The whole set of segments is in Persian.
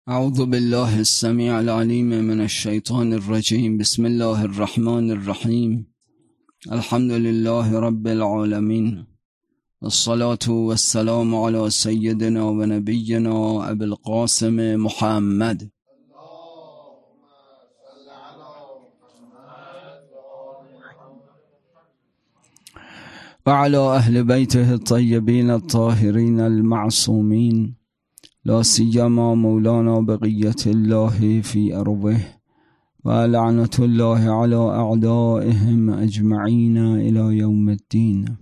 اعوذ بالله السمیع العلیم من الشیطان الرجیم. بسم الله الرحمن الرحیم. الحمد لله رب العالمین، والصلاة والسلام على سیدنا و نبینا ابی القاسم محمد. وعلى اهل بیته الطیبین الطاهرین المعصومین، لا سیما مولانا بقیت الله فی ارضه و لعنت الله علی اعدائهم اجمعین الی یوم الدین.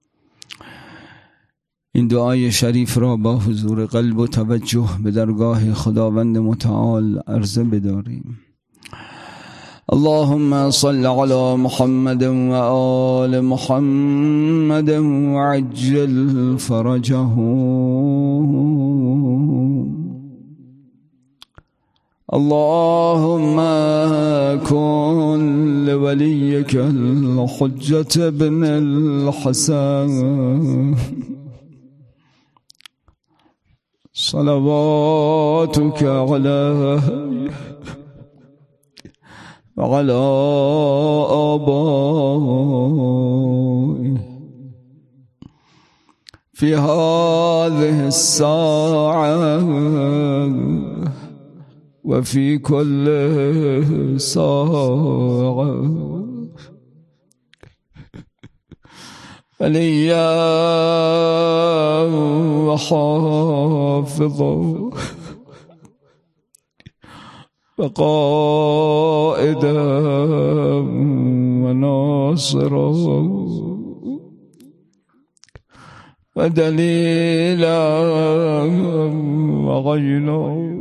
این دعای شریف را با حضور قلب و توجه به درگاه خداوند متعال عرضه بداریم. اللهم صل على محمد و آل محمد و عجل فرجهم. اللهم كن لوليك الحجة بن الحسن صلواتك عليه وعلى آبائه في هذه الساعة وفي كل ساعة وليا وحافظا وقائدا وناصرا ودليلا وغينا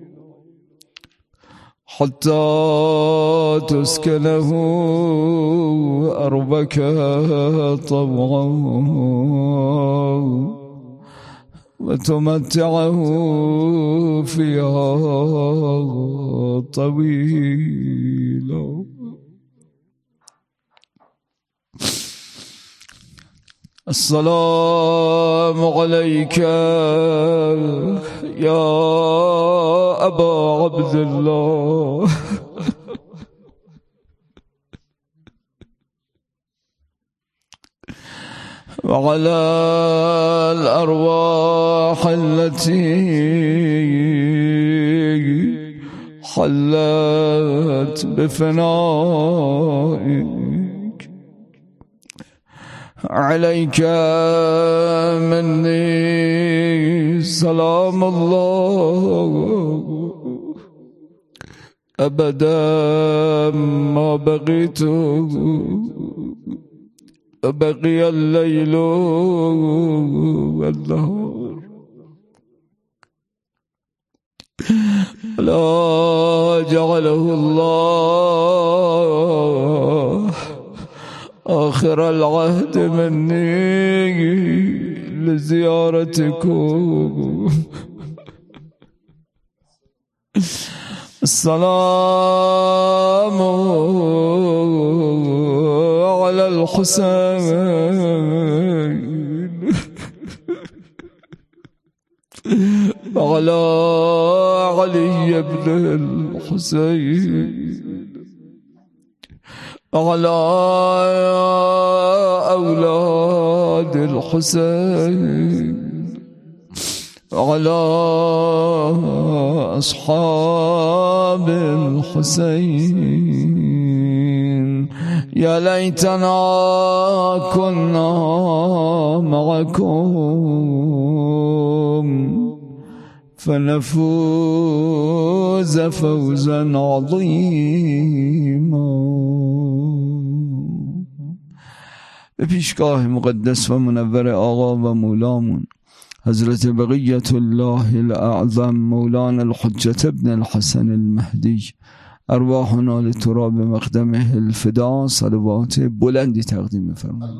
حتى تسكنه أرضك طوعا وتمتعه فيها طويلا. السلام عليك يا أبا عبد الله وعلى الأرواح التي حلت بفنائك. عليك مني سلام الله أبدا ما بقيت بقي الليل والنهار، لا جعله الله آخر العهد مني لزيارتكم. السلام على الحسين وعلى علي بن الحسين وعلى أولاد الحسين وعلى أصحاب الحسين. يا ليتنا كنا معكم فنفوز فوزا عظيما. به پیشگاه مقدس و منور آقا و مولامون حضرت بقیت الله الاعظم مولانا الحجة ابن الحسن المهدی، ارواحنا لتراب مقدمه الفدا صلوات بلندی تقدیم فرمایید.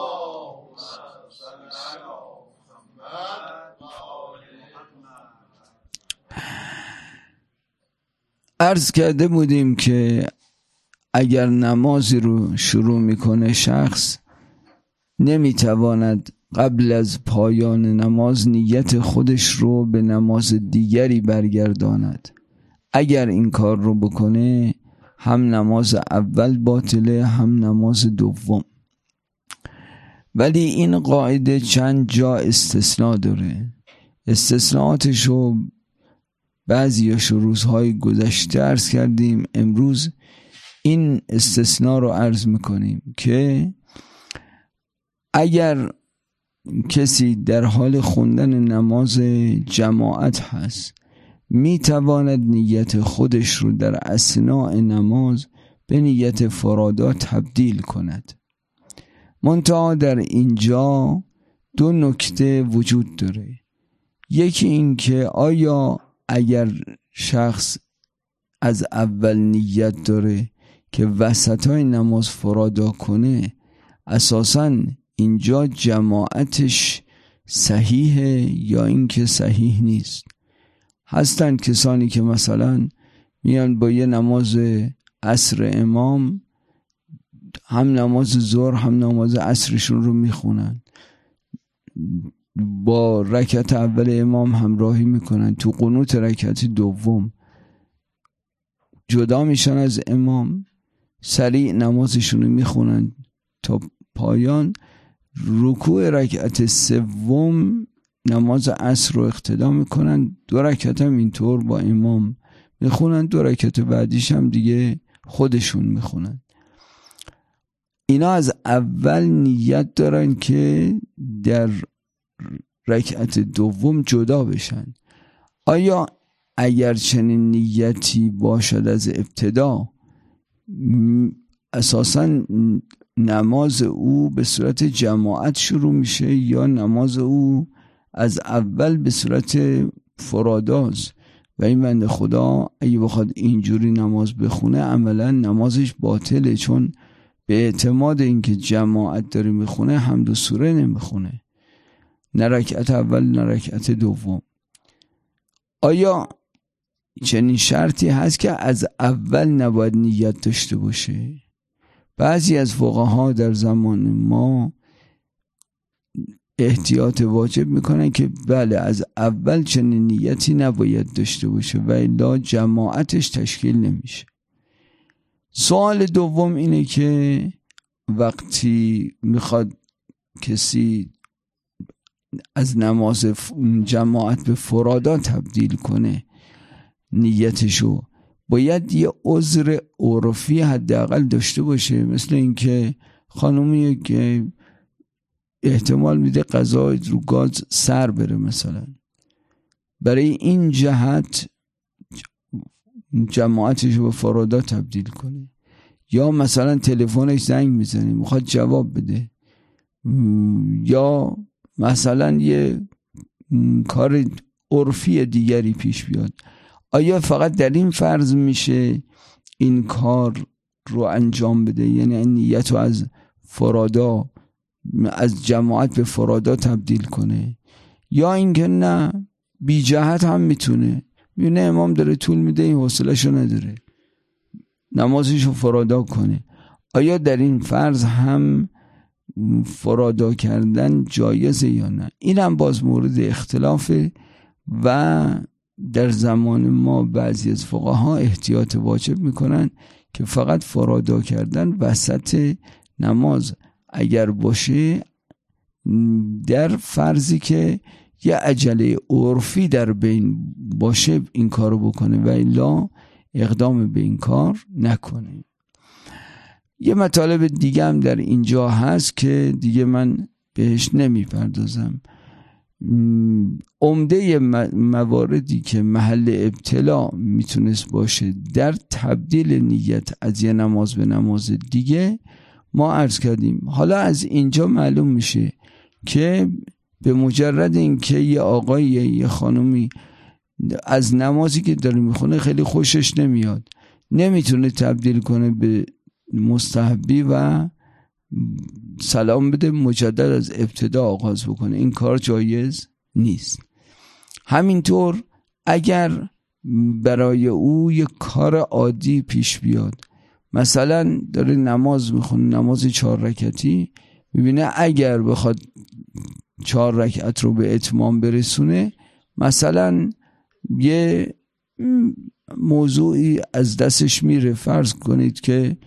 عرض کرده بودیم که اگر نمازی رو شروع میکنه شخص نمیتواند قبل از پایان نماز نیت خودش رو به نماز دیگری برگرداند. اگر این کار رو بکنه هم نماز اول باطله هم نماز دوم. ولی این قاعده چند جا استثناء داره. استثناءاتش رو بعضیاش روزهای گذشته عرض کردیم، امروز این استثناء رو عرض میکنیم که اگر کسی در حال خوندن نماز جماعت هست میتواند نیت خودش رو در اثناء نماز به نیت فرادا تبدیل کند. منتها در اینجا دو نکته وجود داره. یکی این که آیا اگر شخص از اول نیت داره که وسطای نماز فرادا کنه، اساساً اینجا جماعتش صحیحه یا این که صحیح نیست؟ هستند کسانی که مثلا میان با یه نماز عصر امام هم نماز ظهر هم نماز عصرشون رو میخونن، با رکعت اول امام همراهی میکنن، تو قنوت رکعت دوم جدا میشن از امام، سریع نمازشون رو میخونن تا پایان، رکوع رکعت سوم نماز عصر رو اقتدا میکنن، 2 رکعت هم اینطور با امام میخونن، 2 رکعت بعدیش هم دیگه خودشون میخونن. اینا از اول نیت دارن که در رکعت دوم جدا بشن. آیا اگر چنین نیتی باشد از ابتدا، اساساً نماز او به صورت جماعت شروع میشه یا نماز او از اول به صورت فراداست؟ و این بنده خدا اگه بخواد اینجوری نماز بخونه عملا نمازش باطله، چون به اعتماد اینکه جماعت داره میخونه حمد و سوره نمیخونه، نه رکعت اول نه رکعت دوم. آیا چنین شرطی هست که از اول نباید نیت داشته باشه؟ بعضی از فقها در زمان ما احتیاط واجب میکنن که بله از اول چنین نیتی نباید داشته باشه و الا جماعتش تشکیل نمیشه. سوال دوم اینه که وقتی میخواد کسی از نماز جماعت به فرادا تبدیل کنه نیتشو، باید یه عذر عرفی حداقل داشته باشه، مثل اینکه خانومیه که احتمال میده غذا رو گاز سر بره، مثلا برای این جهت جماعتشو به فرادا تبدیل کنه، یا مثلا تلفنش زنگ میزنه میخواد جواب بده، یا مثلا یه کار عرفی دیگری پیش بیاد. آیا فقط در این فرض میشه این کار رو انجام بده، یعنی این نیت رو از فرادا از جماعت به فرادا تبدیل کنه، یا اینکه نه بی جهت هم میتونه میونه امام داره طول میده این حوصله‌شو نداره نمازشو فرادا کنه؟ آیا در این فرض هم فرادا کردن جایزه یا نه؟ این هم باز مورد اختلافه و در زمان ما بعضی از فقها احتیاط واجب میکنن که فقط فرادا کردن وسط نماز اگر باشه، در فرضی که یه عجله عرفی در بین باشه این کارو بکنه و الا اقدام به این کار نکنه. یه مطالب دیگه هم در اینجا هست که دیگه من بهش نمیپردازم. عمده مواردی که محل ابتلا میتونست باشه در تبدیل نیت از یه نماز به نماز دیگه ما عرض کردیم. حالا از اینجا معلوم میشه که به مجرد اینکه یه آقای یه خانومی از نمازی که داره میخونه خیلی خوشش نمیاد، نمیتونه تبدیل کنه به مستحبی و سلام بده مجدد از ابتدا آغاز بکنه، این کار جایز نیست. همینطور اگر برای او یک کار عادی پیش بیاد، مثلا داره نماز میخونه، نماز 4 رکعتی، میبینه اگر بخواد 4 رکعت رو به اتمام برسونه، مثلا یه موضوعی از دستش میره، فرض کنید که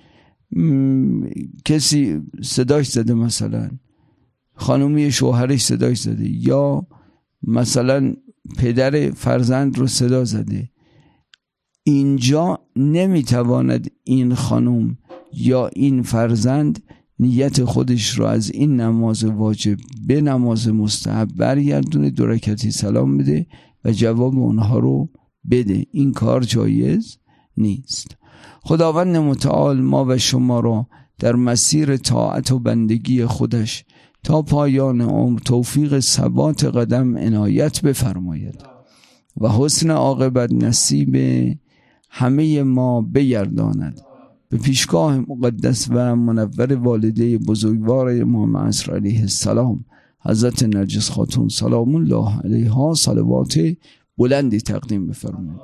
کسی صداش زده، مثلا خانومی شوهرش صداش زده، یا مثلا پدر فرزند رو صدا زده، اینجا نمیتواند این خانوم یا این فرزند نیت خودش رو از این نماز واجب به نماز مستحب برگردونه، 2 رکعتی سلام بده و جواب اونها رو بده. این کار جایز نیست. خداوند متعال ما و شما را در مسیر طاعت و بندگی خودش تا پایان عمر توفیق ثبات قدم عنایت بفرماید و حسن عاقبت نصیب همه ما بگرداند. به پیشگاه مقدس و منور والده بزرگوار امام عصر علیه السلام حضرت نرجس خاتون سلام الله علیها صلوات بلندی تقدیم بفرمایید.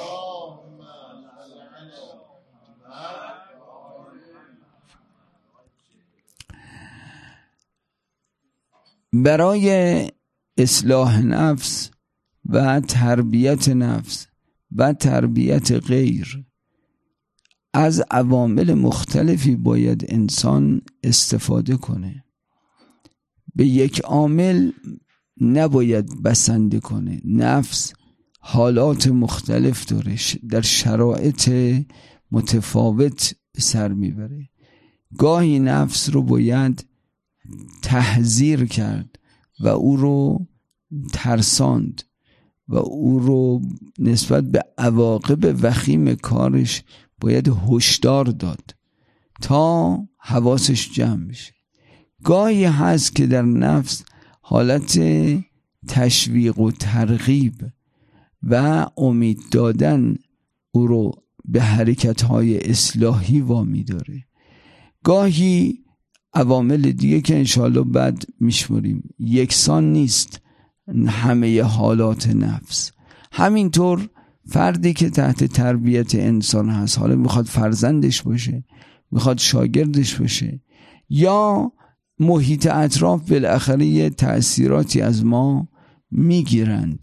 برای اصلاح نفس و تربیت نفس و تربیت غیر از عوامل مختلفی باید انسان استفاده کنه. به یک عامل نباید بسنده کنه. نفس حالات مختلف داره، در شرایط متفاوت به سر میبره. گاهی نفس رو باید تحذیر کرد و او رو ترساند و او رو نسبت به عواقب وخیم کارش باید هشدار داد تا حواسش جمع بشه. گاهی هست که در نفس حالت تشویق و ترغیب و امید دادن او رو به حرکت‌های اصلاحی وامی داره. گاهی عوامل دیگه که انشاءالله بعد میشمریم. یکسان نیست همه حالات نفس. همینطور فردی که تحت تربیت انسان هست، حالا میخواد فرزندش باشه، میخواد شاگردش باشه، یا محیط اطراف بالاخره یه تأثیراتی از ما میگیرند،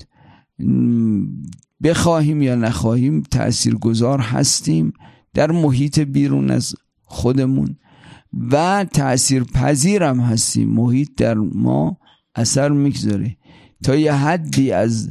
بخواهیم یا نخواهیم تأثیرگذار هستیم در محیط بیرون از خودمون و تأثیر پذیرم هستیم. محیط در ما اثر میگذاره. تا یه حدی از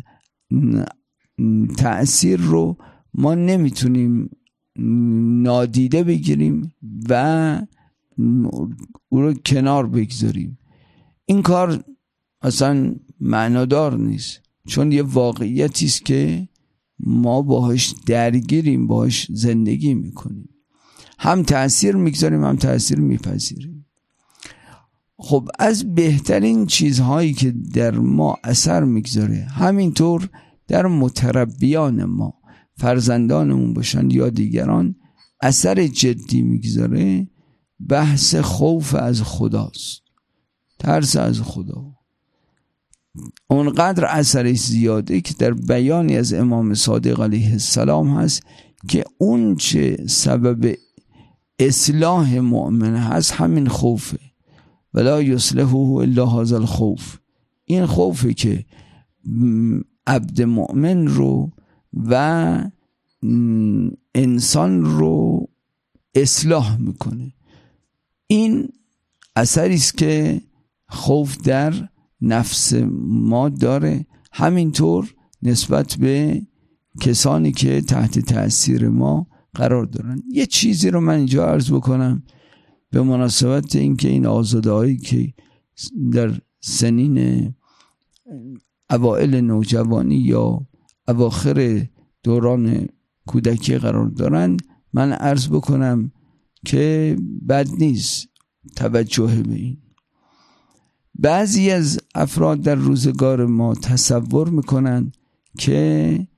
تأثیر رو ما نمیتونیم نادیده بگیریم و او رو کنار بگذاریم. این کار اصلا معنادار نیست، چون یه واقعیتی است که ما باهاش درگیریم، باهاش زندگی میکنیم، هم تأثیر میگذاریم هم تأثیر میپذیریم. خب از بهترین چیزهایی که در ما اثر میگذاره، همینطور در متربیان ما، فرزندانمون باشن یا دیگران، اثر جدی میگذاره، بحث خوف از خداست، ترس از خدا. اونقدر اثرش زیاده که در بیانی از امام صادق علیه السلام هست که اون چه سبب اصلاح مؤمن هست همین خوفه. ولا یصلحه الا هذا الخوف. این خوفه که عبد مؤمن رو و انسان رو اصلاح میکنه. این اثری است که خوف در نفس ما داره. همینطور نسبت به کسانی که تحت تأثیر ما قرار دارن. یه چیزی رو من اینجا عرض بکنم به مناسبت اینکه این آزاده‌هایی که در سنین اوائل نوجوانی یا اواخر دوران کودکی قرار دارن، من عرض بکنم که بد نیست توجه به این. بعضی از افراد در روزگار ما تصور میکنن که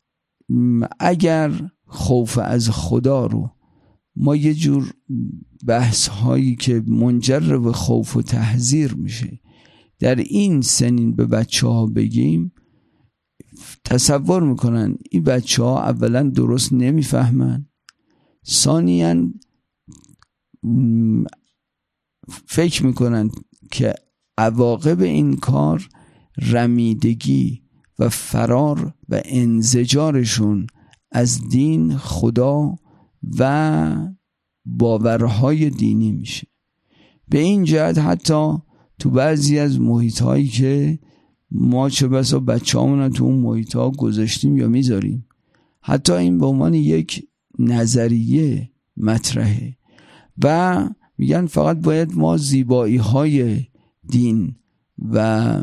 اگر خوف از خدا رو ما یه جور بحث هایی که منجر به خوف و تحذیر میشه در این سنین به بچه ها بگیم، تصور میکنن این بچه ها اولا درست نمیفهمن، ثانیاً فکر میکنن که عواقب این کار رمیدگی و فرار و انزجارشون از دین، خدا و باورهای دینی میشه. به این جهت حتی تو بعضی از محیط‌هایی که ما چه بسا بچه‌هامون تو اون محیط‌ها گذاشتیم یا میذاریم، حتی این به عنوان یک نظریه مطرحه و میگن فقط باید ما زیبایی‌های دین و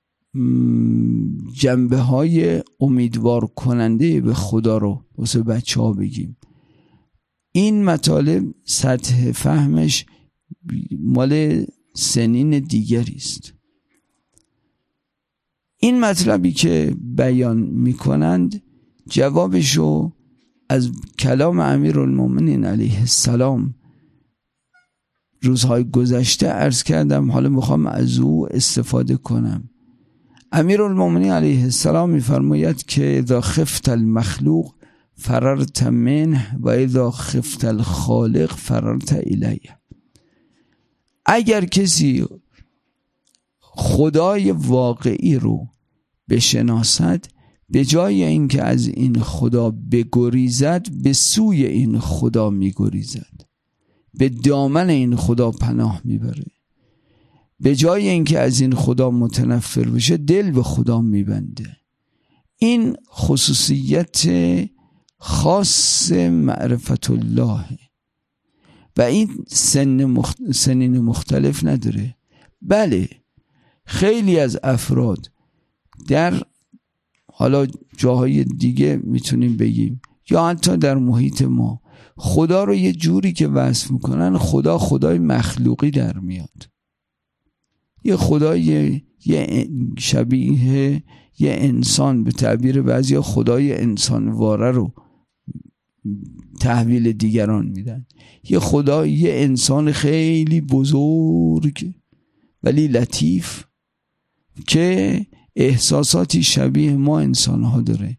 جنبه‌های امیدوار کننده به خدا رو واسه بچه‌ها بگیم. این مطالب سطح فهمش مال سنین دیگری است. این مطلبی که بیان میکنند جوابشو از کلام امیرالمومنین علیه السلام روزهای گذشته عرض کردم، حالا میخوام از او استفاده کنم. امیرالمومنین علیه السلام میفرماید که اذا خفت المخلوق فررت منه و اذا خفت الخالق فررت الیه. اگر کسی خدای واقعی رو بشناسد، به جای اینکه از این خدا بگریزد به سوی این خدا میگریزد، به دامن این خدا پناه میبره. به جای اینکه از این خدا متنفر بشه دل به خدا میبنده. این خصوصیت خاص معرفت الله و این سنین مختلف نداره. بله خیلی از افراد در حالا جاهای دیگه میتونیم بگیم یا حتی در محیط ما خدا رو یه جوری که وصف میکنن خدای مخلوقی در میاد، یه خدای یه شبیه یه انسان، به تعبیر بعضی خدای انسانواره رو تحویل دیگران میدن. یه خدا یه انسان خیلی بزرگ ولی لطیف که احساساتی شبیه ما انسانها داره.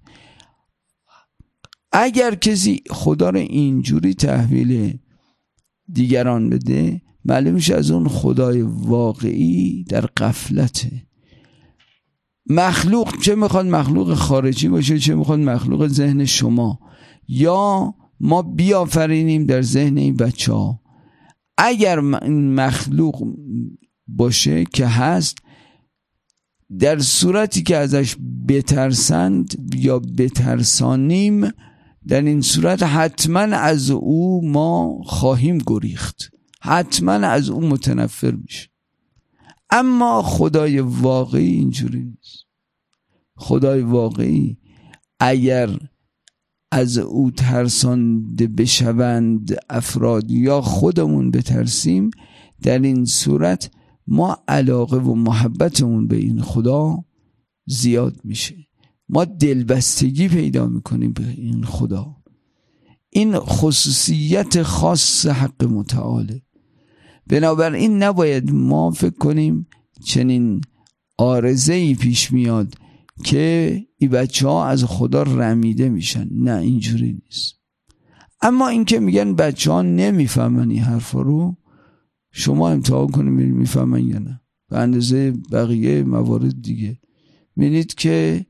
اگر کسی خدا رو اینجوری تحویل دیگران بده، معلوم میشه از اون خدای واقعی در غفلته. مخلوق، چه میخواد مخلوق خارجی باشه چه میخواد مخلوق ذهن شما یا ما بیافرینیم در ذهن این بچه ها، اگر مخلوق باشه که هست، در صورتی که ازش بترسند یا بترسانیم، در این صورت حتما از او ما خواهیم گریخت، حتما از او متنفر میشه. اما خدای واقعی اینجوری نیست. خدای واقعی اگر از او ترسانده بشوند افراد یا خودمون بترسیم، در این صورت ما علاقه و محبتمون به این خدا زیاد میشه، ما دلبستگی پیدا میکنیم به این خدا. این خصوصیت خاص حق متعاله. بنابراین نباید ما فکر کنیم چنین عارضه‌ای پیش میاد که این بچه ها از خدا رمیده میشن. نه اینجوری نیست. اما این که میگن بچه ها نمیفهمن این حرفا رو، شما امتحان کنید میفهمن یا نه. به اندازه بقیه موارد دیگه میبینید که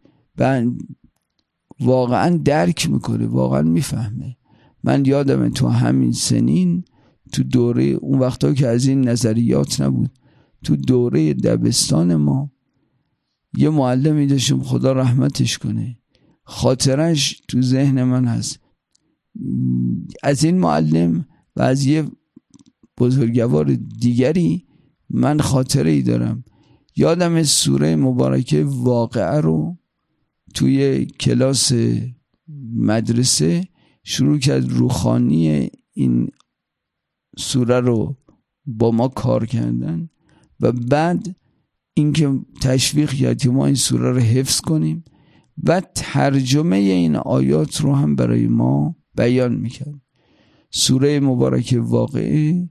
واقعا درک میکنه، واقعا میفهمه. من یادمه تو همین سنین، تو دوره اون وقتا که از این نظریات نبود، تو دوره دبستان ما یه معلمی داشتیم، خدا رحمتش کنه، خاطرش تو ذهن من هست. از این معلم و از یه بزرگوار دیگری من خاطره ای دارم. یادم سوره مبارکه واقعه رو توی کلاس مدرسه شروع کرد، روخانی این سوره رو با ما کار کردن و بعد اینکه تشویق کرد که ما این سوره رو حفظ کنیم و ترجمه این آیات رو هم برای ما بیان میکرد. سوره مبارکه واقعه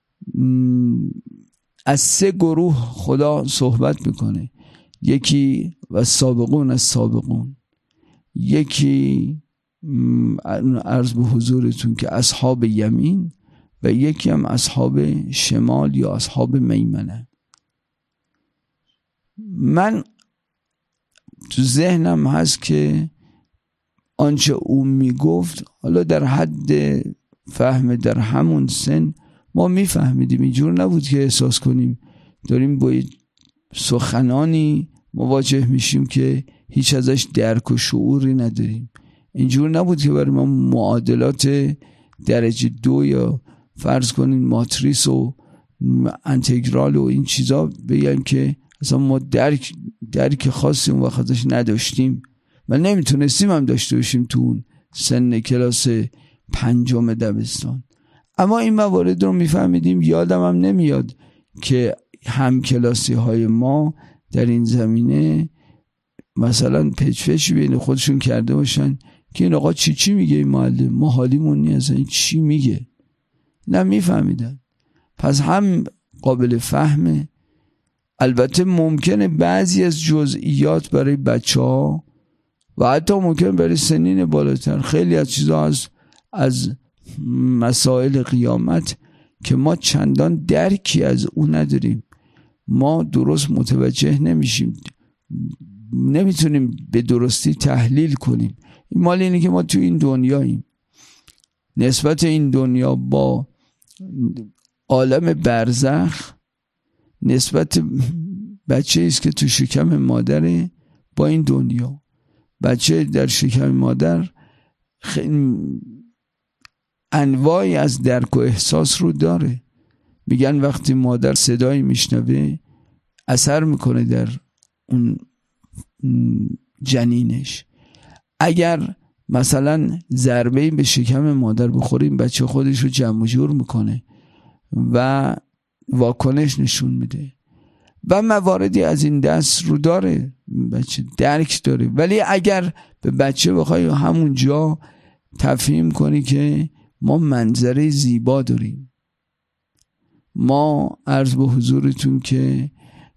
از 3 گروه خدا صحبت میکنه. یکی و سابقون از سابقون، یکی عرض به حضورتون که اصحاب یمین و یکی هم اصحاب شمال یا اصحاب میمنه. من تو ذهنم هست که آنچه او میگفت حالا در حد فهم در همون سن ما میفهمیدیم، اینجور نبود که احساس کنیم داریم با سخنانی مواجه میشیم که هیچ ازش درک و شعوری نداریم. اینجور نبود که برای ما معادلات درجه 2 یا فرض کنین ماتریس و انتگرال و این چیزا بگن که اصلا ما درک خاصی اون وقت ازش نداشتیم و نمیتونستیم هم داشته باشیم تو اون سن کلاس 5 دبستان. اما این موارد رو میفهمیدیم. یادم هم نمیاد که همکلاسی های ما در این زمینه مثلا پچ‌پچی بین خودشون کرده باشن که این آقا چی میگه این معلم، ما حالیمون نیست این چی میگه، نه میفهمیدن. پس هم قابل فهمه. البته ممکنه بعضی از جزئیات برای بچه‌ها و حتی ممکنه برای سنین بالاتر خیلی از چیزها از مسائل قیامت که ما چندان درکی از اون نداریم، ما درست متوجه نمیشیم، نمیتونیم به درستی تحلیل کنیم. این مال اینه که ما تو این دنیاییم، نسبت این دنیا با عالم برزخ نسبت بچه ایست که تو شکم مادره با این دنیا. بچه در شکم مادر انواعی از درک و احساس رو داره. میگن وقتی مادر صدایی میشنوه اثر میکنه در اون جنینش. اگر مثلا ضربه‌ای به شکم مادر بخوره این بچه خودش رو جمع و جور میکنه و واکنش نشون میده و مواردی از این دست رو داره، بچه درک داره. ولی اگر به بچه بخوای همونجا تفهیم کنی که ما منظره زیبا داریم، ما عرض به حضورتون که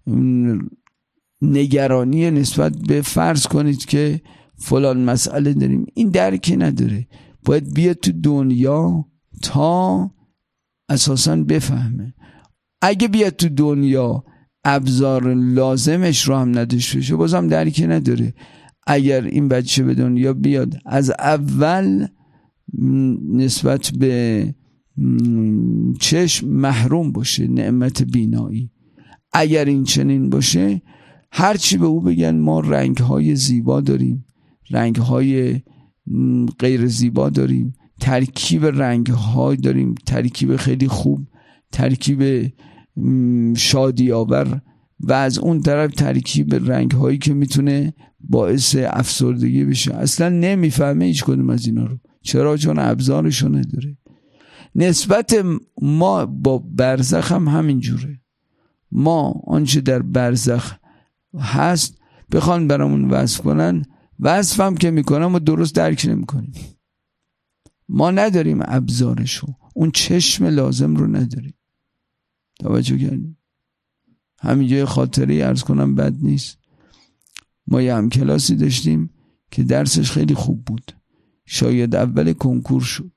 نگرانی نسبت به فرض کنید که فلان مسئله داریم، این درکی نداره، باید بیاد تو دنیا تا اساساً بفهمه. اگه بیاد تو دنیا ابزار لازمش رو هم نداشته باشه بازم درکی نداره. اگر این بچه به دنیا بیاد از اول نسبت به چشم محروم باشه، نعمت بینایی، اگر این چنین باشه هرچی به او بگن ما رنگ‌های زیبا داریم، رنگ‌های غیر زیبا داریم، ترکیب رنگ‌های داریم، ترکیب خیلی خوب، ترکیب شادی آور و از اون طرف ترکیب رنگ‌هایی که میتونه باعث افسردگی بشه. اصلا نمیفهمه هیچ کدوم از اینا رو. چرا؟ چون ابزارشو نداره. نسبت ما با برزخ هم همین جوره. ما آنچه در برزخ هست بخوان برامون وصف کنن، وصف هم که میکنن ما درست درک نمیکنیم. ما نداریم ابزارشو، اون چشم لازم رو نداریم. توجه کردیم؟ همینجا خاطره عرض کنم بد نیست. ما یه همکلاسی داشتیم که درسش خیلی خوب بود، شاید اول کنکور شد.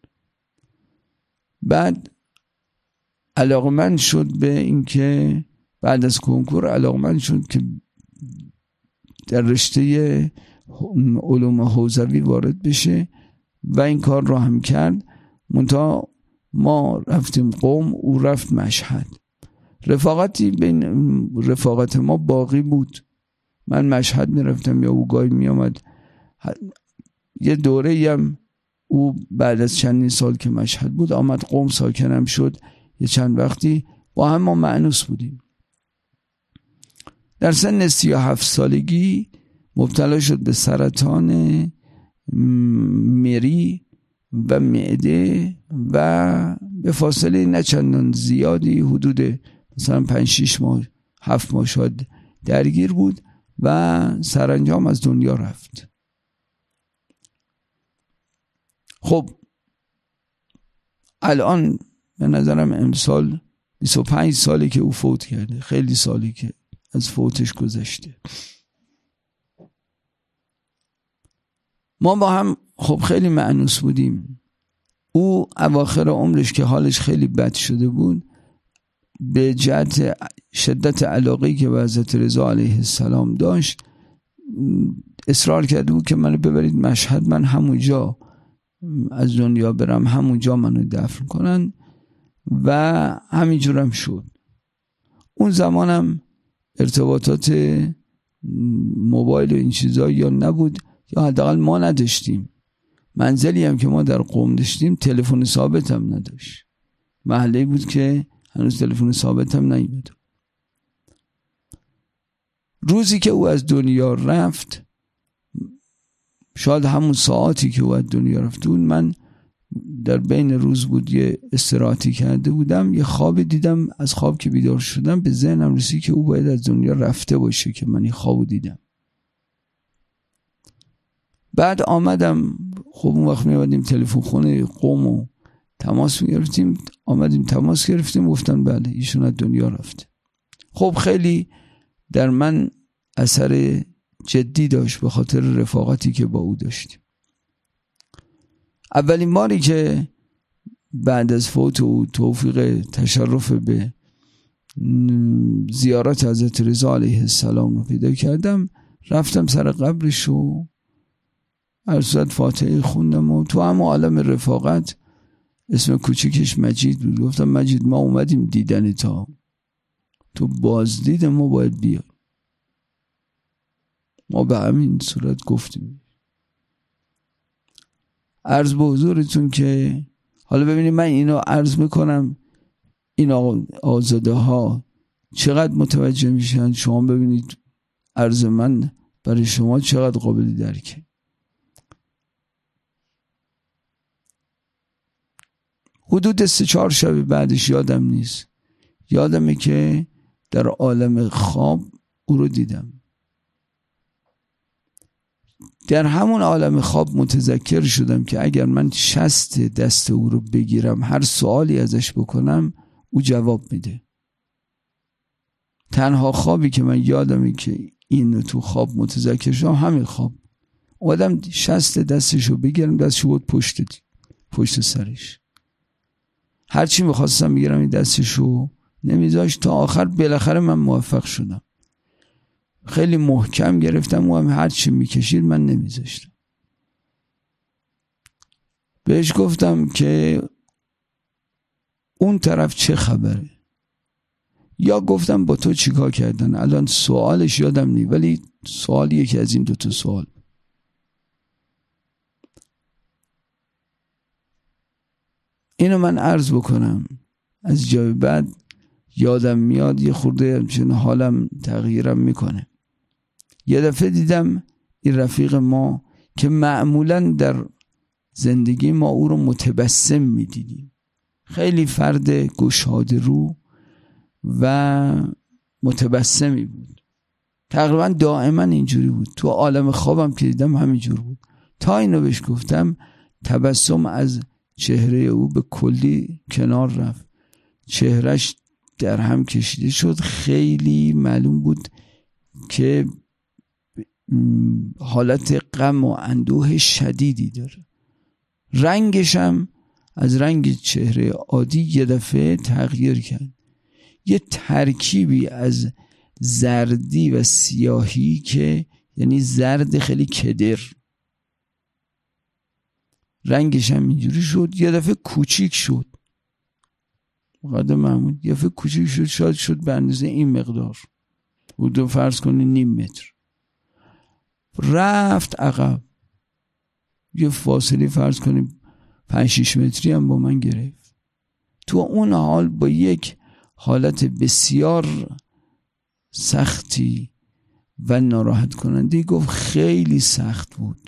بعد علاقمند شد به این که بعد از کنکور علاقمند شد که در رشته علوم حوزوی وارد بشه و این کار رو هم کرد. منتها ما رفتیم قم، او رفت مشهد. رفاقتی بین رفاقت ما باقی بود. من مشهد میرفتم یا او گاهی میامد. یه دوره هم او بعد از چندین سال که مشهد بود آمد قم، ساکنم شد. یه چند وقتی با هم ما مأنوس بودیم. در سن 37 سالگی مبتلا شد به سرطان مری و معده و به فاصله نه چندان زیادی، حدود مثلا 5-6 ماه 7 ماه شاید درگیر بود و سرانجام از دنیا رفت. خب الان به نظرم امسال 25 سالی که او فوت کرده، خیلی سالی که از فوتش گذشته. ما با هم خب خیلی مأنوس بودیم. او اواخر عمرش که حالش خیلی بد شده بود به جهت شدت علاقه‌ای که به حضرت رضا علیه السلام داشت اصرار کرده بود که منو ببرید مشهد، من همونجا از دنیا برم، همونجا منو دفن کنن و همینجورم شد. اون زمانم ارتباطات موبایل و این چیزا یا نبود یا حداقل ما نداشتیم. منزلی هم که ما در قم داشتیم تلفن ثابت هم نداشت. محله بود که هنوز تلفن ثابت هم نیومد. روزی که او از دنیا رفت، شاید همون ساعتی که او از دنیا رفت بود، من در بین روز بود یه استراحتی کرده بودم، یه خواب دیدم. از خواب که بیدار شدم به ذهنم رسید که او باید از دنیا رفته باشه که من این خوابو دیدم. بعد آمدم، خب اون وقت می‌آمدیم تلفن خونه قم و تماس می‌گرفتیم، آمدیم تماس گرفتیم، گفتن بله ایشون از دنیا رفته. خب خیلی در من اثر جدی داشت به خاطر رفاقتی که با او داشتیم. اولین باری که بعد از فوت او توفیق تشرف به زیارت حضرت رضا علیه السلام رو پیدا کردم، رفتم سر قبرش و عرضت فاتحه خوندم و تو هم عالم رفاقت، اسم کوچکش مجید بود، گفتم مجید ما اومدیم دیدن تا تو بازدید ما باید بیای. ما به همین صورت گفتیم. عرض به حضورتون که حالا ببینید من اینو عرض میکنم، این آزاده ها چقدر متوجه میشن، شما ببینید عرض من برای شما چقدر قابل درکه. حدود 3-4 شب بعدش یادم نیست، یادمه که در عالم خواب او رو دیدم. در همون عالم خواب متذکر شدم که اگر من شست دست او رو بگیرم، هر سوالی ازش بکنم، او جواب میده. تنها خوابی که من یادمه که این تو خواب متذکر شدم همین خواب. اومدم شست دستش رو بگیرم، دستش بود پشت سرش. هرچی میخواستم بگیرم این دستش رو نمیذاشت، تا آخر بالاخره من موفق شدم. خیلی محکم گرفتم، او هم هرچی میکشید من نمیذاشتم. بهش گفتم که اون طرف چه خبره، یا گفتم با تو چیکار کردن. الان سوالش یادم نی، ولی سوال یکی از این 2 سوال. اینو من عرض بکنم، از جای بعد یادم میاد یه خورده چون حالم تغییرم میکنه. یه دفعه دیدم این رفیق ما که معمولا در زندگی ما او رو متبسم میدیدیم، خیلی فرد گشاده رو و متبسمی بود، تقریبا دائما اینجوری بود. تو عالم خوابم که دیدم همینجور بود، تا اینو بهش گفتم تبسم از چهره او به کلی کنار رفت، چهرش در هم کشیده شد، خیلی معلوم بود که حالت غم و اندوه شدیدی داره. رنگش هم از رنگ چهره عادی یه دفعه تغییر کرد، یه ترکیبی از زردی و سیاهی که یعنی زرد خیلی کدر، رنگش هم اینجوری شد. یه دفعه کوچیک شد، قد معمول یه دفعه کوچیک شد، شاید شد به اندازه این مقدار، حدود فرض کنید 0.5 متر. رفت عقب، یه فاصله فرض کنید 5-6 متری هم با من گرفت. تو اون حال با یک حالت بسیار سختی و ناراحت کننده گفت خیلی سخت بود.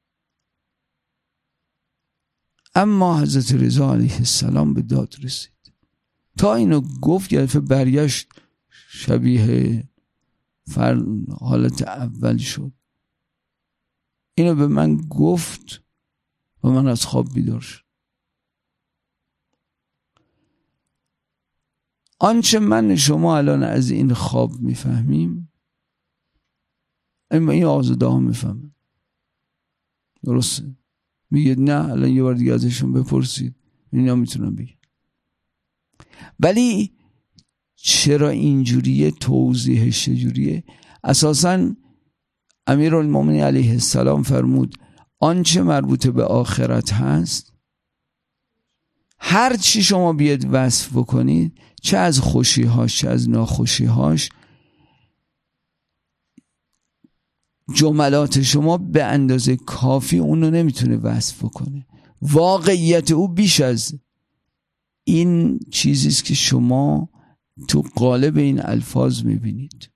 اما حضرت رضا علیه السلام به داد رسید. تا اینو گفت یه دفعه برگشت، شبیه حالت اول شد. اینو به من گفت و من از خواب بیدار شد. آنچه من شما الان از این خواب میفهمیم، اما این آزاده ها میفهمن. درسته؟ میگه نه الان یه بار دیگه ازشون بپرسید، اینا میتونن بگن. ولی چرا اینجوریه، توضیحش چجوریه. اساساً امیرالمومنین علیه السلام فرمود آنچه مربوط به آخرت هست هر چی شما بیاد وصف بکنید، چه از خوشیهاش چه از ناخوشیهاش، جملات شما به اندازه کافی اونو نمیتونه وصف بکنه. واقعیت او بیش از این چیزیست که شما تو قالب این الفاظ میبینید.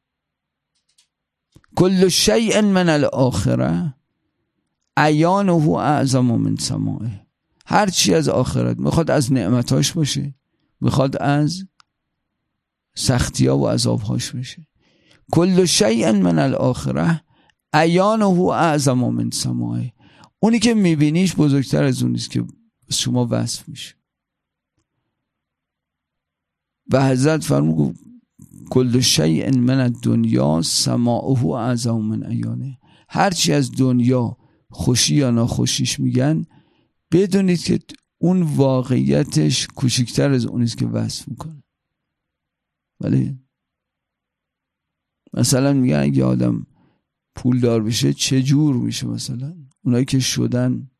کل شیء من الاخره عیانه اعظم من سماعه. هر چی از آخرت، میخواد از نعمتاش باشه، میخواد از سختی‌ها و عذابهاش باشه. کل شیء من الاخره عیانه اعظم من سماعه. اونی که میبینیش بزرگتر از اونیست که شما وصف میشه. و حضرت فرمود کل شیء من الدنیا سماعه اعظم من عیانه. هر چی از دنیا خوشی یا ناخوشیش میگن، بدونید که اون واقعیتش کوچکتر از اونیست که وصف میکنه. ولی مثلا میگن اگه آدم پول دار بشه چه جور میشه، مثلا اونایی که شدن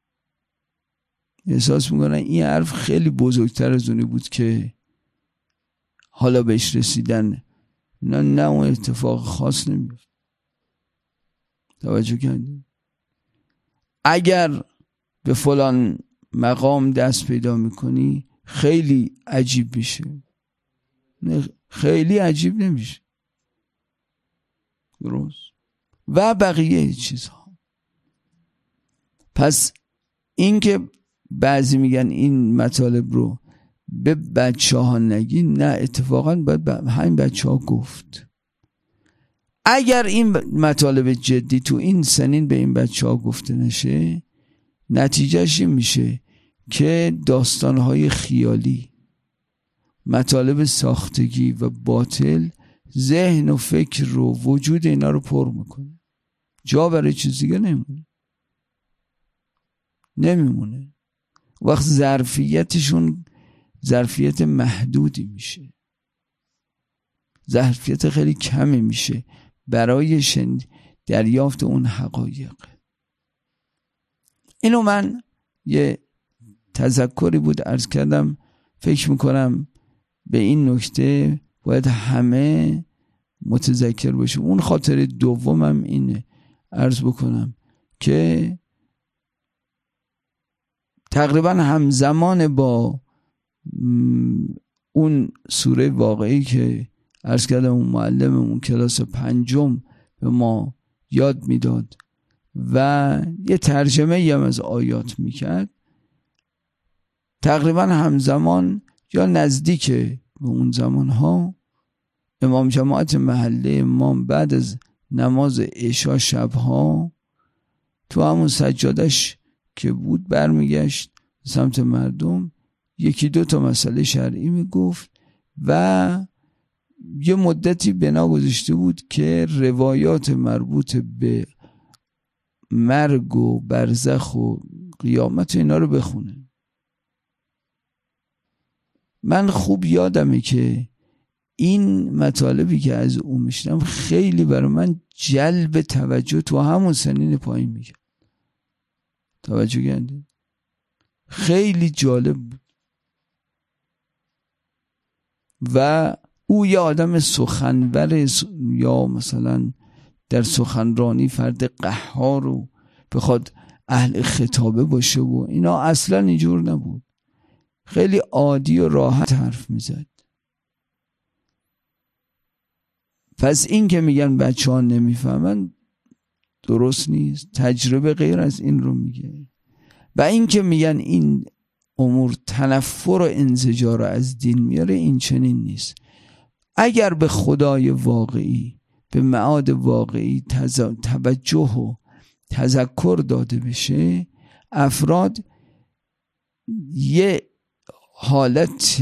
احساس میکنن این حرف خیلی بزرگتر از اونی بود که حالا بهش رسیدن. نه اون اتفاق خاص نمیفته. توجه کردید؟ اگر به فلان مقام دست پیدا میکنی خیلی عجیب میشه، خیلی عجیب نمیشه. درست؟ و بقیه چیزها. پس این که بعضی میگن این مطالب رو به بچه ها نگی، نه، اتفاقا باید همین بچه ها گفت. اگر این مطالب جدی تو این سنین به این بچه ها گفته نشه، نتیجهش این میشه که داستانهای خیالی، مطالب ساختگی و باطل ذهن و فکر و وجود اینا رو پر میکنه. جا برای چیز دیگه نمیمونه. وقت ظرفیتشون ظرفیت محدودی میشه، ظرفیت خیلی کمی میشه برای دریافت اون حقایق. اینو من یه تذکری بود عرض کردم. فکر میکنم به این نکته باید همه متذکر باشیم. اون خاطر دومم اینه عرض بکنم که تقریبا همزمان با اون سوره واقعی که عرض کردم اون معلممون کلاس 5 به ما یاد میداد و یه ترجمه هم از آیات میکرد، تقریبا همزمان یا نزدیک به اون زمانها امام جماعت محله امام بعد از نماز عشا شبها تو همون سجادش که بود برمیگشت سمت مردم، 1-2 تا مسئله شرعی میگفت و یه مدتی بنا گذاشته بود که روایات مربوط به مرگ و برزخ و قیامت اینا رو بخونه. من خوب یادمه که این مطالبی که از او میشنم خیلی برای من جلب توجه تو همون سنین پایین میگه. توجه کردید؟ خیلی جالب بود. و او یه آدم سخنور یا مثلا در سخنرانی فرد قهار و بخواد اهل خطابه باشه و اینا اصلا اینجور نبود. خیلی عادی و راحت حرف میزد. پس این که میگن بچه ها نمیفهمن درست نیست. تجربه غیر از این رو میگه. و این که میگن این امور تنفر و انزجار از دین میاره، این چنین نیست. اگر به خدای واقعی، به معاد واقعی توجه و تذکر داده بشه، افراد یه حالت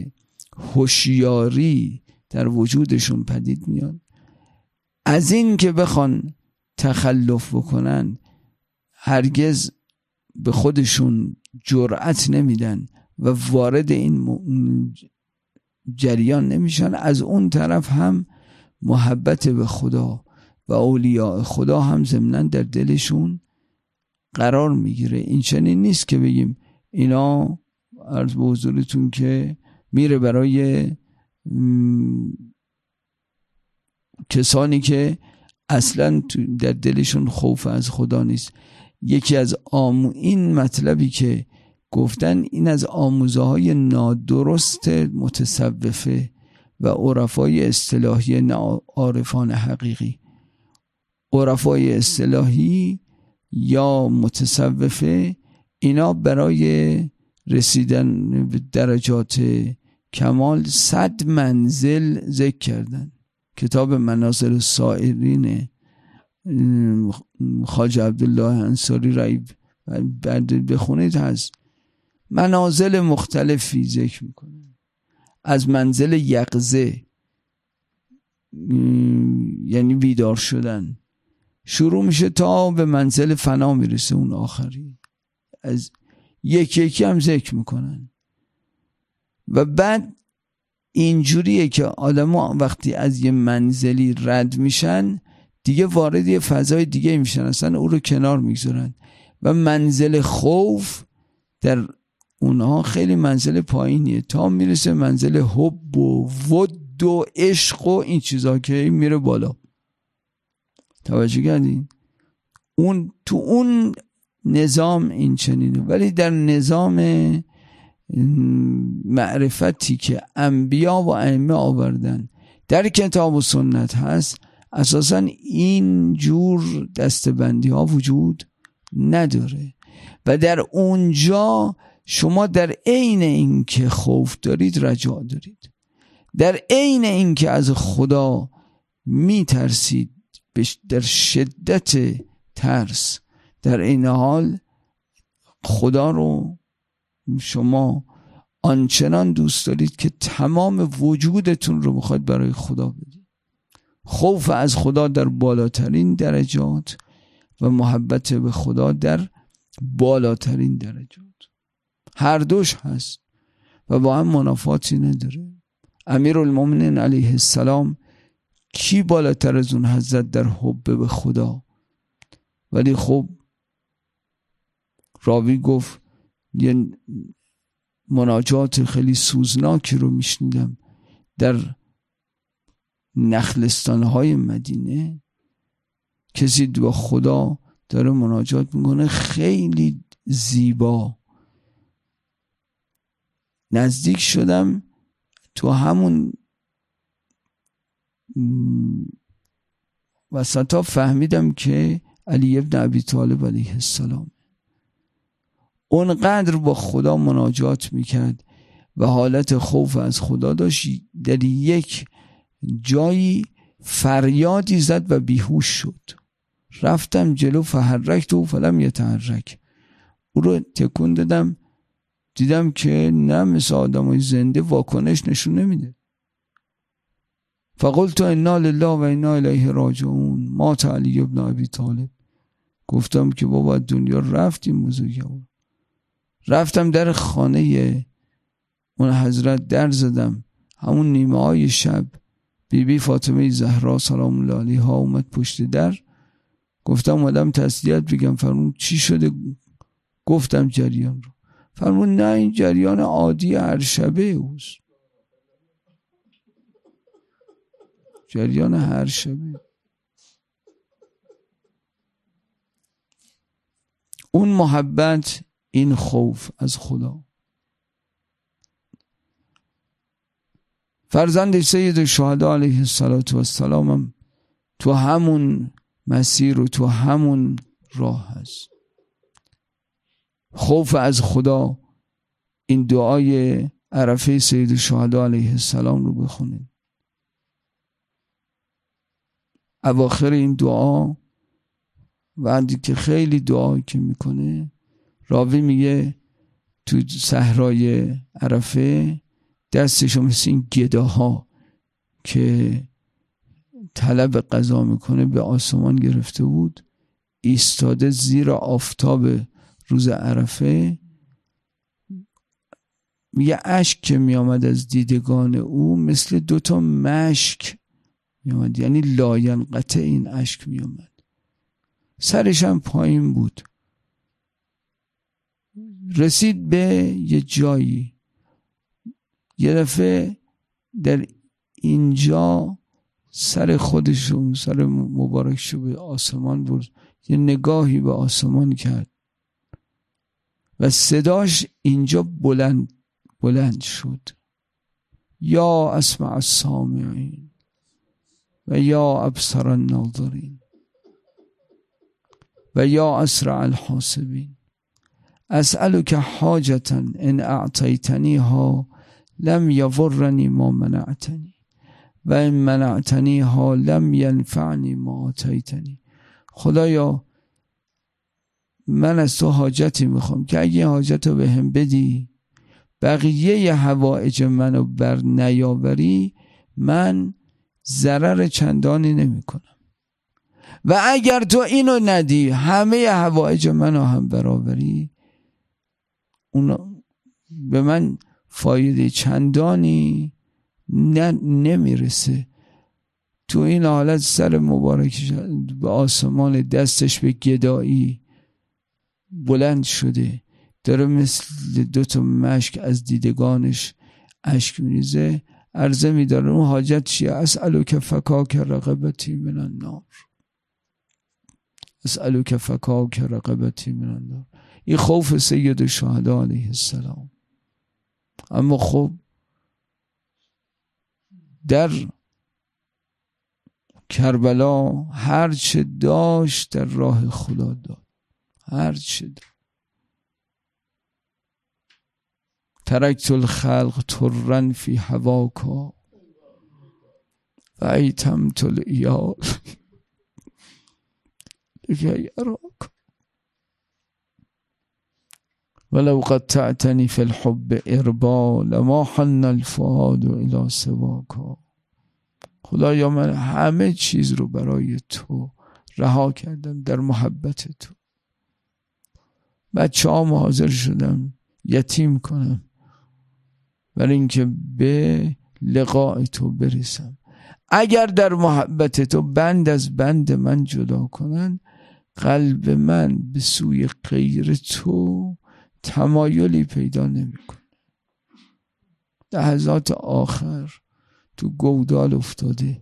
هوشیاری در وجودشون پدید میاد. از این که بخوان تخلف بکنن هرگز به خودشون جرأت نمیدن و وارد این جریان نمیشن، از اون طرف هم محبت به خدا و اولیاء خدا هم ضمناً در دلشون قرار میگیره. این چنین نیست که بگیم اینا عرض به حضورتون که میره برای کسانی که اصلا در دلشون خوف از خدا نیست. یکی از این مطلبی که گفتن این از آموزه های نادرست متصوفه و عرفای اصطلاحی عارفان حقیقی. عرفای اصطلاحی یا متصوفه اینا برای رسیدن به درجات کمال 100 منزل ذکر کردن. کتاب منازل السائرین خواجه عبدالله انصاری را بعد بخونید هست منازل مختلفی ذکر میکنه، از منزل یقظه یعنی بیدار شدن شروع میشه تا به منزل فنا میرسه اون آخری، از یکی هم ذکر میکنن. و بعد اینجوریه که آدم‌ها وقتی از یه منزلی رد میشن دیگه وارد یه فضای دیگه میشن، اصلا او رو کنار میگذارن و منزل خوف در اونها خیلی منزل پایینیه تا میرسه منزل حب و ود و عشق و این چیزا که میره بالا. توجه کردین؟ اون تو اون نظام این چنینه، ولی در نظام معرفتی که انبیا و ائمه آوردن در کتاب و سنت هست اساساً این جور دستبندی ها وجود نداره و در اونجا شما در عین این که خوف دارید رجا دارید، در عین این که از خدا میترسید در شدت ترس، در این حال خدا رو شما آنچنان دوست دارید که تمام وجودتون رو میخواید برای خدا بدید. خوف از خدا در بالاترین درجات و محبت به خدا در بالاترین درجات، هر دوش هست و با هم منافاتی نداره. امیرالمومنین علیه السلام کی بالاتر از اون حضرت در حب به خدا؟ ولی خب راوی گفت یه مناجات خیلی سوزناکی رو میشنیدم در نخلستانهای مدینه، کسی با خدا داره مناجات میکنه خیلی زیبا. نزدیک شدم تو همون وسطا فهمیدم که علی ابن ابی طالب علیه السلام اونقدر با خدا مناجات میکرد و حالت خوف از خدا داشت، در یک جایی فریادی زد و بیهوش شد. رفتم جلو فحرکت فلم یتحرک، او رو تکون دادم، دیدم که نه مثل آدمای زنده واکنش نشون نمیده. فقلت انا لله و انا الیه راجعون مات علی ابن ابی طالب. گفتم که بابا دنیا رفتیم بزرگوار. رفتم در خانه اون حضرت در زدم، همون نیمه های شب بیبی فاطمه زهرا سلام الله علیها اومد پشت در. گفتم اومدم تسلیت بگم. فرمون چی شده؟ گفتم جریان رو. فرمون نه این جریان عادی هر شبه اوست، جریان هر شبه. اون محبت، این خوف از خدا. فرزند سید الشهدا علیه السلام هم تو همون مسیر و تو همون راه هست. خوف از خدا. این دعای عرفه سید الشهدا علیه السلام رو بخونید. اواخر این دعا بعدی که خیلی دعا که میکنه، راوی میگه تو صحرای عرفه دستشو مثل این گداها که طلب غذا میکنه به آسمان گرفته بود، ایستاده زیر آفتاب روز عرفه، میگه اشک که میامد از دیدگان او مثل 2 مشک میامد، یعنی لاینقطع این اشک میامد. سرش هم پایین بود. رسید به یه جایی، یه دفعه در اینجا سر خودشو، سر مبارکشو به آسمان برد، یه نگاهی به آسمان کرد و صداش اینجا بلند شد: یا اسمع السامعین و یا ابصر الناظرین و یا اسرع الحاسبین، اسألك حاجة ان اعطیتنیها لم یضرنی ما منعتنی و این منعتنیها لم ینفعنی ما آتیتنی. خدایا من از تو حاجتی میخوام که اگه حاجت رو به هم بدی، بقیه حوائج منو بر نیاوری، من ضرر چندانی نمی کنم، و اگر تو اینو ندی همه حوائج منو هم برآوری، اون به من فایده چندانی نمیرسه. تو این حالت سر مبارک به آسمان، دستش به گدایی بلند شده، داره مثل 2 مشک از دیدگانش اشک میریزه. عرضه میداره اون حاجت چیه؟ اسألک فکاک رقبتی من النار، اسألک فکاک رقبتی من النار. این خوف سید الشهدا علیه السلام. اما خب در کربلا هر چه داشت در راه خدا داد، هر چه داشت. ترکت الخلق ترا فی هواکا و ایتمت الایال لکی اراک ولو قطعتنی فی الحب اربا لما حن الفؤاد الی سواکا. خدایا من همه چیز رو برای تو رها کردم در محبت تو. بچه هم حاضر شدم یتیم کنم برای اینکه به لقاء تو برسم. اگر در محبت تو بند از بند من جدا کنن، قلب من به سوی غیر تو تمایلی پیدا نمیکنه. لحظات آخر تو گودال افتاده.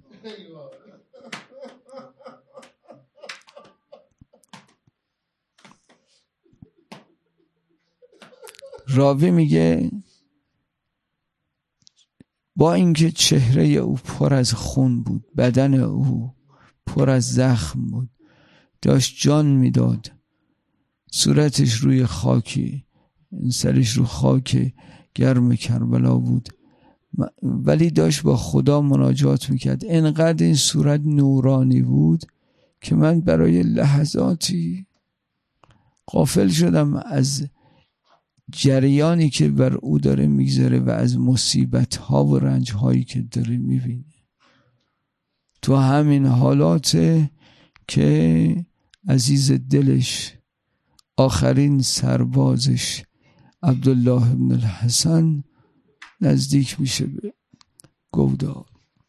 راوی میگه با اینکه چهره او پر از خون بود، بدن او پر از زخم بود، داشت جان میداد، صورتش روی خاکی، سرش رو خاک گرم کربلا بود، ولی داشت با خدا مناجات میکرد. اینقدر این صورت نورانی بود که من برای لحظاتی غافل شدم از جریانی که بر او داره میگذره و از مصیبت ها و رنج هایی که داره میبینه. تو همین حالات که عزیز دلش، آخرین سربازش عبدالله ابن الحسن نزدیک میشه به گودال.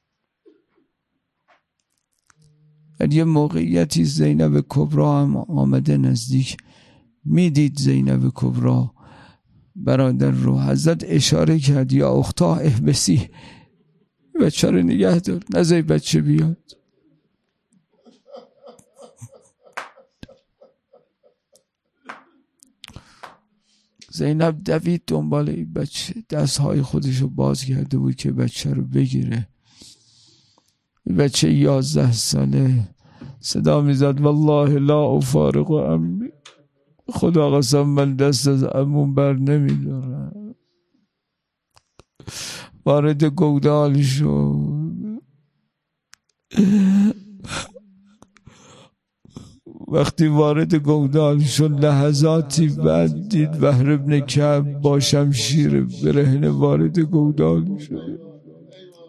در یه موقعیتی زینب کبری هم آمده نزدیک، میدید زینب کبری برادر رو، حضرت اشاره کرد یا اختا احبسی، بچه رو نگه دار، نذاری بچه بیاد. زینب دوید دنبال این بچه، دستهای خودش رو باز کرده بود که بچه رو بگیره. این بچه 11 ساله صدا میزد والله لا افارق امی، خدا قسم من دست از عموم بر نمیدارم. وارد گودال شد. وقتی وارد گودال شد لحظاتی بعد دید بحر ابن کعب با شمشیر برهنه وارد گودال شد.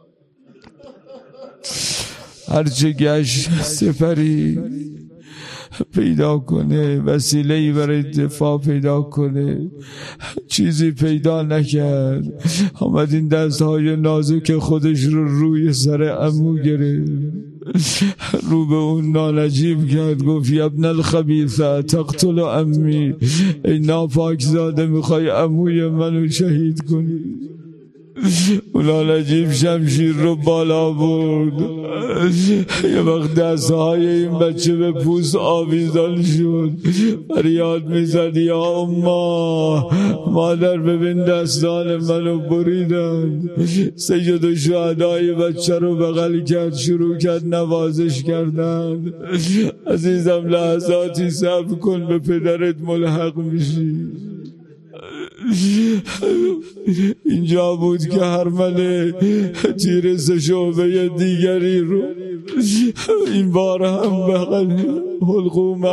هرچه گشت سپری پیدا کنه، وسیله‌ای برای دفاع پیدا کنه، چیزی پیدا نکرد. آمد این دستهای نازک خودش رو روی سر عمو گرفت، رو به اون نانجیب کرد، گفت یا ابن الخبیثه تقتل عمی، ای ناپاک زاده میخوای عموی منو شهید کنی. اونا نجیب شمشیر رو بالا برد، یه وقت دستهای این بچه به پوست آویزان شد، فریاد میزد یا اما، مادر ببین دستان منو بریدن. سید الشهدای بچه رو بغل کرد، شروع کرد نوازش کردن. عزیزم لحظاتی صبر کن، به پدرت ملحق میشی. اینجا بود که هرمله تیر شعبه دیگری رو این بار هم بغل حلقوم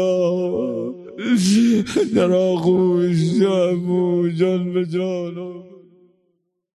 عبدالله در آغوش جان به جان